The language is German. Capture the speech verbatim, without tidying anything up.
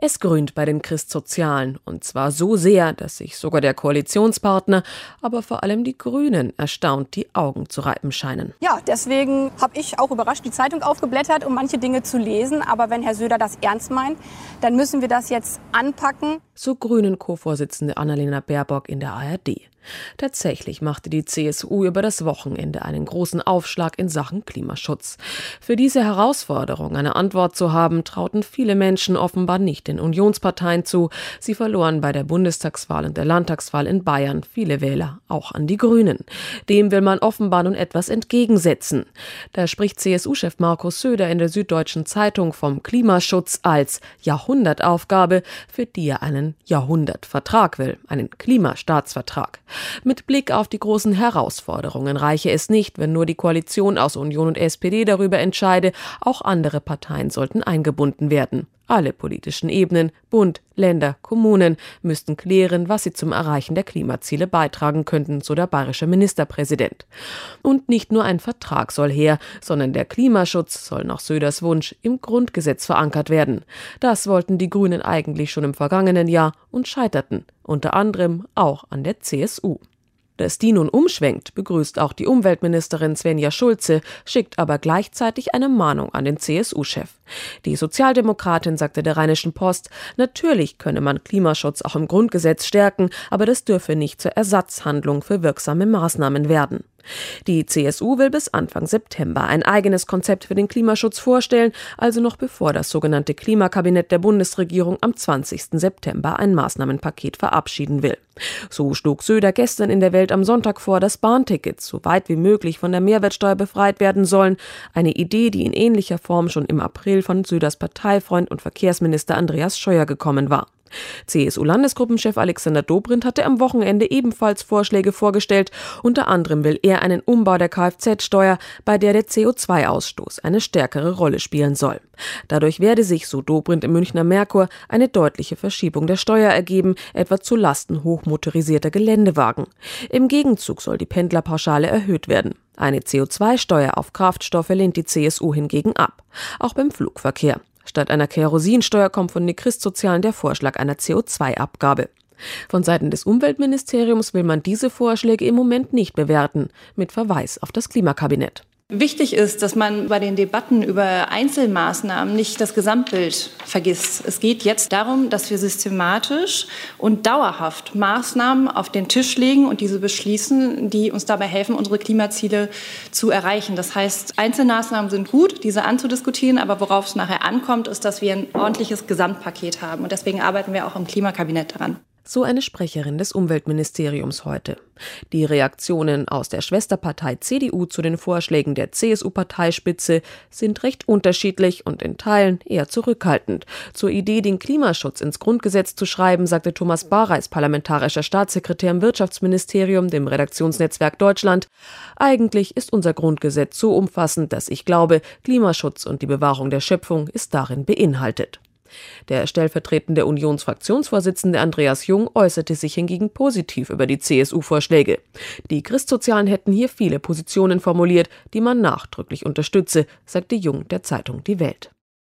Es grünt bei den Christsozialen, und zwar so sehr, dass sich sogar der Koalitionspartner, aber vor allem die Grünen, erstaunt die Augen zu reiben scheinen. Ja, deswegen habe ich auch überrascht die Zeitung aufgeblättert, um manche Dinge zu lesen. Aber wenn Herr Söder das ernst meint, dann müssen wir das jetzt anpacken. So Grünen-Co-Vorsitzende Annalena Baerbock in der A R D. Tatsächlich machte die C S U über das Wochenende einen großen Aufschlag in Sachen Klimaschutz. Für diese Herausforderung eine Antwort zu haben, trauten viele Menschen offenbar nicht den Unionsparteien zu. Sie verloren bei der Bundestagswahl und der Landtagswahl in Bayern viele Wähler, auch an die Grünen. Dem will man offenbar nun etwas entgegensetzen. Da spricht C S U-Chef Markus Söder in der Süddeutschen Zeitung vom Klimaschutz als Jahrhundertaufgabe, für die er einen Jahrhundertvertrag will, einen Klimastaatsvertrag. Mit Blick auf die großen Herausforderungen reiche es nicht, wenn nur die Koalition aus Union und S P D darüber entscheide, auch andere Parteien sollten eingebunden werden. Alle politischen Ebenen, Bund, Länder, Kommunen müssten klären, was sie zum Erreichen der Klimaziele beitragen könnten, so der bayerische Ministerpräsident. Und nicht nur ein Vertrag soll her, sondern der Klimaschutz soll nach Söders Wunsch im Grundgesetz verankert werden. Das wollten die Grünen eigentlich schon im vergangenen Jahr und scheiterten, unter anderem auch an der C S U. Dass die nun umschwenkt, begrüßt auch die Umweltministerin Svenja Schulze, schickt aber gleichzeitig eine Mahnung an den C S U-Chef. Die Sozialdemokratin sagte der Rheinischen Post, natürlich könne man Klimaschutz auch im Grundgesetz stärken, aber das dürfe nicht zur Ersatzhandlung für wirksame Maßnahmen werden. Die C S U will bis Anfang September ein eigenes Konzept für den Klimaschutz vorstellen, also noch bevor das sogenannte Klimakabinett der Bundesregierung am zwanzigsten September ein Maßnahmenpaket verabschieden will. So schlug Söder gestern in der Welt am Sonntag vor, dass Bahntickets so weit wie möglich von der Mehrwertsteuer befreit werden sollen. Eine Idee, die in ähnlicher Form schon im April von Söders Parteifreund und Verkehrsminister Andreas Scheuer gekommen war. C S U-Landesgruppenchef Alexander Dobrindt hatte am Wochenende ebenfalls Vorschläge vorgestellt. Unter anderem will er einen Umbau der Kfz-Steuer, bei der der C O zwei Ausstoß eine stärkere Rolle spielen soll. Dadurch werde sich, so Dobrindt im Münchner Merkur, eine deutliche Verschiebung der Steuer ergeben, etwa zu Lasten hochmotorisierter Geländewagen. Im Gegenzug soll die Pendlerpauschale erhöht werden. Eine C O zwei Steuer auf Kraftstoffe lehnt die C S U hingegen ab, auch beim Flugverkehr. Statt einer Kerosinsteuer kommt von den Christsozialen der Vorschlag einer C O zwei Abgabe. Von Seiten des Umweltministeriums will man diese Vorschläge im Moment nicht bewerten, mit Verweis auf das Klimakabinett. Wichtig ist, dass man bei den Debatten über Einzelmaßnahmen nicht das Gesamtbild vergisst. Es geht jetzt darum, dass wir systematisch und dauerhaft Maßnahmen auf den Tisch legen und diese beschließen, die uns dabei helfen, unsere Klimaziele zu erreichen. Das heißt, Einzelmaßnahmen sind gut, diese anzudiskutieren, aber worauf es nachher ankommt, ist, dass wir ein ordentliches Gesamtpaket haben. Und deswegen arbeiten wir auch im Klimakabinett daran. So eine Sprecherin des Umweltministeriums heute. Die Reaktionen aus der Schwesterpartei C D U zu den Vorschlägen der C S U-Parteispitze sind recht unterschiedlich und in Teilen eher zurückhaltend. Zur Idee, den Klimaschutz ins Grundgesetz zu schreiben, sagte Thomas Bareis, parlamentarischer Staatssekretär im Wirtschaftsministerium, dem Redaktionsnetzwerk Deutschland: Eigentlich ist unser Grundgesetz so umfassend, dass ich glaube, Klimaschutz und die Bewahrung der Schöpfung ist darin beinhaltet. Der stellvertretende Unionsfraktionsvorsitzende Andreas Jung äußerte sich hingegen positiv über die C S U-Vorschläge. Die Christsozialen hätten hier viele Positionen formuliert, die man nachdrücklich unterstütze, sagte Jung der Zeitung Die Welt.